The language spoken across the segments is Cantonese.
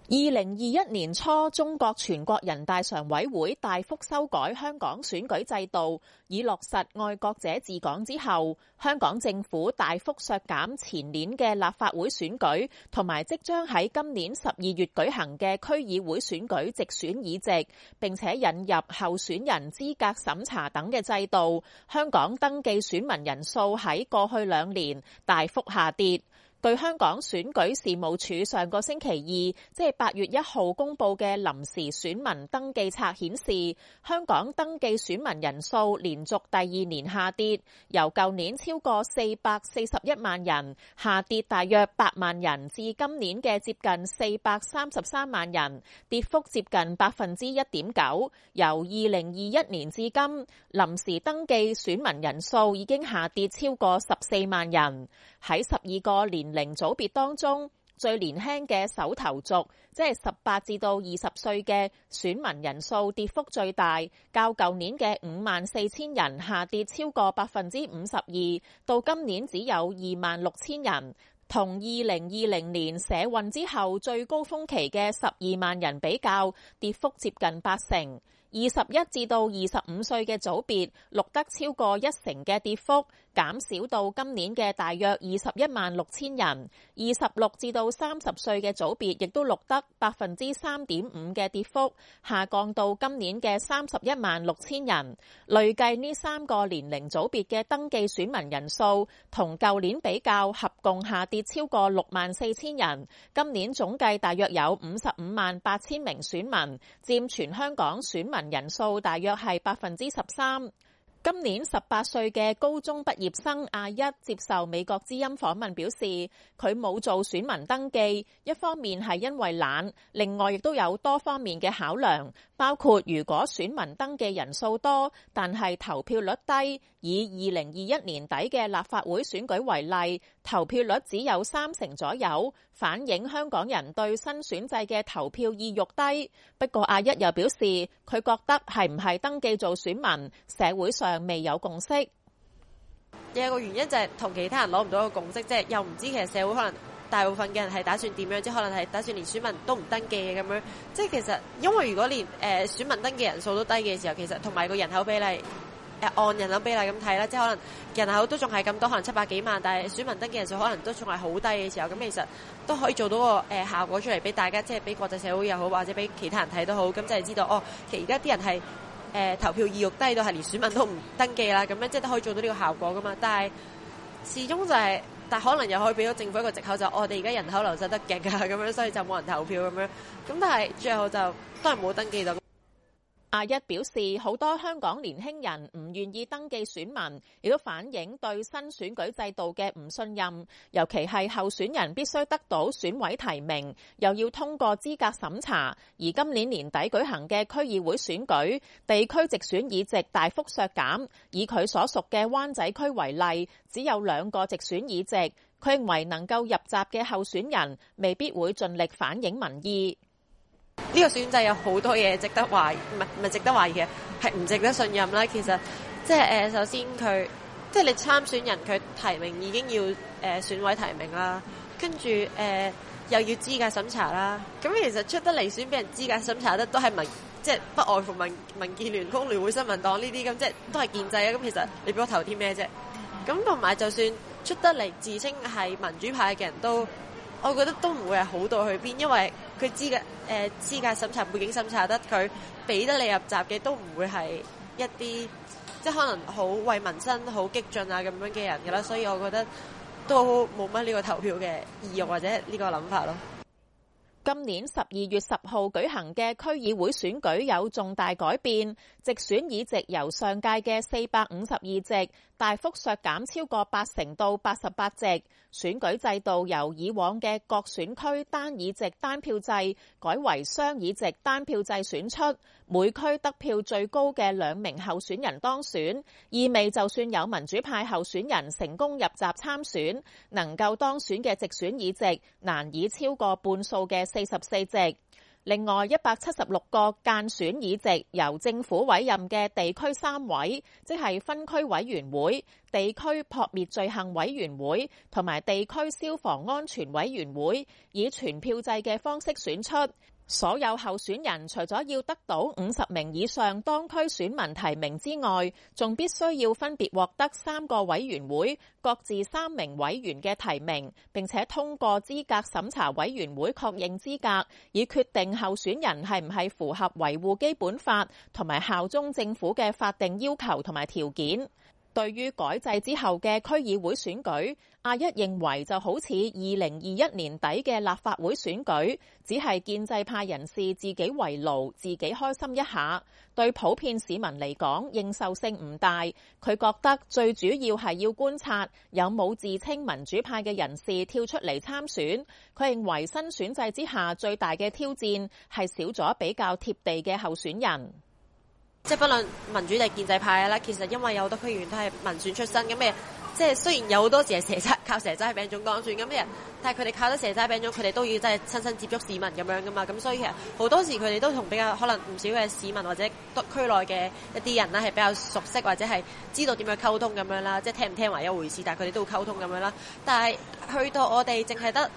2021年初，中國全國人大常委會大幅修改香港選舉制度，以落實愛國者治港之後，香港政府大幅削減前年嘅立法會選舉，同埋即將喺今年12月舉行嘅區議會選舉直選議席，並且引入候選人資格審查等嘅制度，香港登記選民人數喺過去2年大幅下跌。據香港選舉事務處上個星期二，即係8月1號公布嘅臨時選民登記冊顯示，香港登記選民人數連續第2年下跌，由舊年超過441萬人下跌大約8萬人，至今年嘅接近433萬人，跌幅接近1.9%。由2021年至今，臨時登記選民人數已經下跌超過14萬人。喺12個年齡組別當中，最年輕嘅首投族，即係18至到20歲嘅選民人數跌幅最大，較舊年嘅54,000人下跌超過52%，到今年只有26,000人。同2020年社運之後最高峰期嘅12萬人比較，跌幅接近80%。21至到25歲嘅組別錄得超過1成嘅跌幅，減少到今年嘅大約216000人。26至到30歲嘅組別亦都錄得3.5%嘅跌幅，下降到今年嘅316000人。累計呢3個年齡組別嘅登記選民人數同舊年比較合共下跌超過64000人。今年總計大約有558000名選民，佔全香港選民人數大約係13%。今年18歲嘅高中畢業生阿一接受美國之音訪問表示，佢冇做選民登記，一方面係因為懶，另外亦都有多方面嘅考量，包括如果選民登記人數多，但係投票率低，以2021年底嘅立法會選舉為例，投票率只有30%左右，反映香港人對新選制嘅投票意欲低。不過阿一又表示，佢覺得係唔係登記做選民，社會上未有共識。 有個原因就係同其他人攞唔到一個共識，即係又唔知其實社會可能大部分嘅人係打算點樣，即係可能係打算連選民都唔登記嘅咁樣。即係其實因為如果連選民登記人數都低嘅時候，其實同埋個人口比例按人口比例咁睇啦，即係可能人口都仲係咁多，可能700幾萬，但係選民登記人數可能都仲係好低嘅時候，咁其實都可以做到個效果出嚟俾大家，即係俾國際社會又好，或者俾其他人睇都好，咁就係知道哦，其實而家啲人係投票意欲低到係連選民都唔登記啦，咁樣即係都可以做到呢個效果噶嘛。但係始終就係，但可能又可以俾到政府一個藉口，就我哋而家人口流失得勁啊，咁樣所以就冇人投票咁樣。咁但係最後就都係冇登記到。 阿一表示，好多香港年輕人唔願意登記選民，亦都反映對新選舉制度嘅唔信任，尤其係候選人必須得到選委提名，又要通過資格審查。而今年年底舉行嘅區議會選舉，地區直選議席大幅削減，以佢所屬嘅灣仔區為例，只有2個直選議席。佢認為能夠入閘嘅候選人未必會盡力反映民意。 呢個選制有好多嘢值得懷疑，唔係值得懷疑嘅，係唔值得信任啦。其實即係首先佢即係你參選人佢提名已經要選委提名啦，跟住又要資格審查啦。咁其實出得嚟選俾人資格審查得都係即係不外乎民建聯、工聯會、新民黨呢啲咁，即係都係建制啊。咁其實你俾我投啲咩啫？咁同埋就算出得嚟自稱係民主派嘅人都，我覺得都唔會係好到去邊，因為佢資格審查、背景審查得佢俾得你入閘嘅，都唔會係一啲即係可能好為民生好激進啊咁樣嘅人㗎啦，所以我覺得都冇乜呢個投票嘅意欲或者呢個諗法咯。 今年12月10號舉行嘅區議會選舉有重大改變，直選議席由上屆嘅452席大幅削減超過80%到88席，選舉制度由以往嘅各選區單議席單票制改為雙議席單票制選出，每區得票最高嘅2名候選人當選，意味就算有民主派候選人成功入閘參選，能夠當選嘅直選議席難以超過半數嘅44席。另外176個間選議席由政府委任嘅地區3委，即係分區委員會， 地區撲滅罪行委員會同埋地區消防安全委員會以全票制嘅方式選出。所有候選人除咗要得到50名以上當區選民提名之外，仲必須要分別獲得3個委員會各自3名委員嘅提名，並且通過資格審查委員會確認資格，以決定候選人係唔係符合維護基本法同埋效忠政府嘅法定要求同埋條件。對於改制之後嘅區議會選舉，阿一認為就好似2021年底嘅立法會選舉，只係建制派人士自己圍爐，自己開心一下，對普遍市民嚟講認受性唔大。佢覺得最主要係要觀察有冇自稱民主派嘅人士跳出嚟參選。佢認為新選制之下最大嘅挑戰係少咗比較貼地嘅候選人。 即係不論民主定建制派啦，其實因為有好多區議員都係民選出身咁嘅，即係雖然有好多時係靠蛇齋餅糭當選咁嘅人，但係佢哋靠得蛇齋餅糭，佢哋都要真係親身接觸市民咁樣噶嘛。咁所以其實好多時佢哋都同比較可能唔少嘅市民或者區內嘅一啲人啦係比較熟悉或者係知道點樣溝通咁樣啦。即係聽唔聽為一回事，但係佢哋都會溝通咁樣啦。但係去到我哋淨係得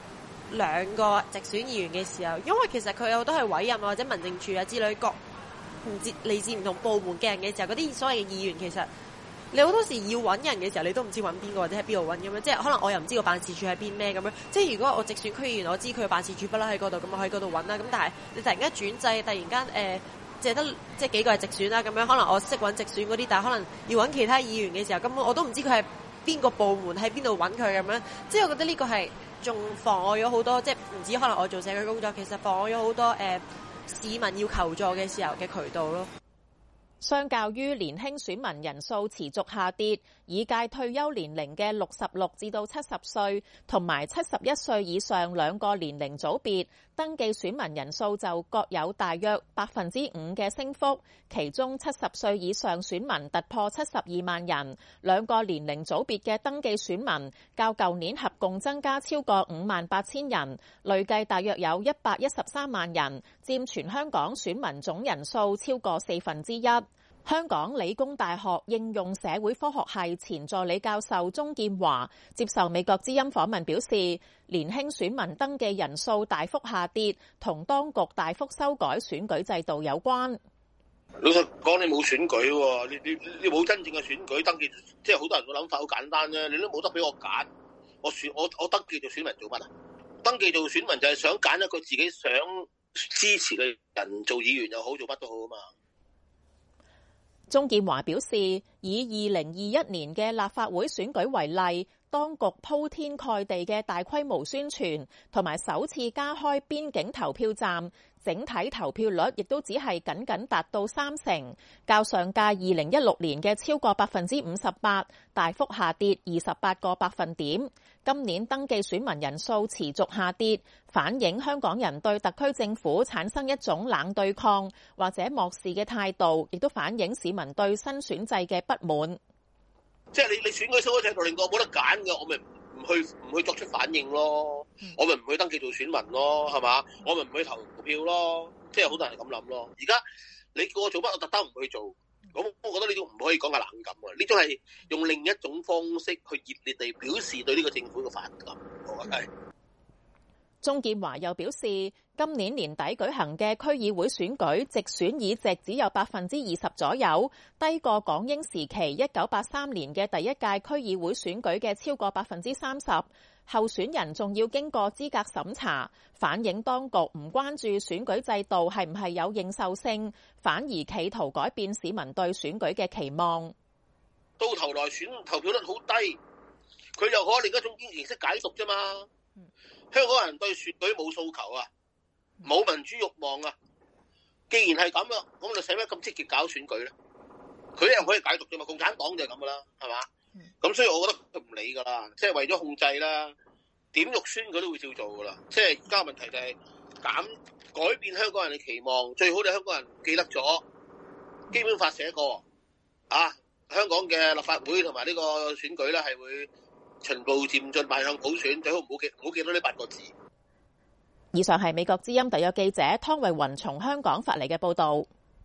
2個直選議員嘅時候，因為其實佢有好多係委任或者民政處啊之類各嚟自唔同部門嘅人嘅時候，嗰啲所謂嘅議員其實你好多時要揾人嘅時候，你都唔知揾邊個或者喺邊度揾咁樣，即係可能我又唔知個辦事處喺邊咩咁樣。即係如果我直選區議員，我知佢嘅辦事處不嬲喺嗰度，咁我喺嗰度揾啦。咁但係你突然間轉制，突然間淨係得即係幾個係直選啦咁樣，可能我識揾直選嗰啲，但係可能要揾其他議員嘅時候，根本我都唔知佢係邊個部門喺邊度揾佢咁樣。即係我覺得呢個係仲妨礙咗好多，即係唔止可能我做社區工作，其實妨礙咗好多市民要求助嘅時候嘅渠道咯。 相較於年輕選民人數持續下跌，已屆退休年齡嘅66至到70歲同埋71歲以上2個年齡組別，登記選民人數就各有大約5%嘅升幅，其中70歲以上選民突破72萬人，2個年齡組別嘅登記選民較舊年合共增加超過58000人，累計大約有113萬人，佔全香港選民總人數超過1/4。香港理工大學應用社會科學系前助理教授鍾建華接受美國之音訪問表示，年輕選民登記人數大幅下跌，同當局大幅修改選舉制度有關。 老實講，你冇選舉喎，你冇真正嘅選舉登記，即係好多人個諗法好簡單啫，你都冇得俾我揀，我登記做選民做乜啊？登記做選民就係想揀一個自己想支持嘅人做議員又好，做乜都好啊嘛。 鍾建華表示，以2021年嘅立法會選舉為例，當局鋪天蓋地嘅大規模宣傳同埋首次加開邊境投票站，整體投票率亦都只係僅達到30%，較上屆2016年嘅超過58%，大幅下跌28個百分點。今年登記選民人數持續下跌，反映香港人對特區政府產生一種冷對抗或者漠視嘅態度，亦都反映市民對新選制嘅不滿。 即係你選舉制度令到我冇得揀嘅，我咪唔去作出反應咯，我咪唔去登記做選民咯，係嘛？我咪唔去投票咯，即係好多人咁諗咯。而家你叫我做乜，我特登唔去做，咁我覺得呢種唔可以講係冷感啊，呢種係用另一種方式去熱烈地表示對呢個政府嘅反感，我覺得係。 鍾建華又表示，今年年底舉行嘅區議會選舉，直選議席只有20%左右，低過港英時期1983年嘅第一屆區議會選舉嘅超過30%。候選人仲要經過資格審查，反映當局唔關注選舉制度係唔係有認受性，反而企圖改變市民對選舉嘅期望。 到頭來投票率好低，佢又可另一種形式解讀啫嘛。香港人對選舉冇訴求啊，冇民主慾望啊。既然係咁啊，咁就使乜咁積極搞選舉咧？佢又可以解讀啫嘛。共產黨就係咁噶啦，係嘛？咁所以我覺得佢唔理噶啦，即係為咗控制啦，點肉酸佢都會照做噶啦。即係而家問題就係改變香港人嘅期望，最好就香港人記得咗基本法寫過啊，香港嘅立法會同埋呢個選舉咧係會循步漸進邁向普選，最好唔好記到呢8個字。 以上係美國之音特約記者湯慧雲從香港發嚟嘅報導。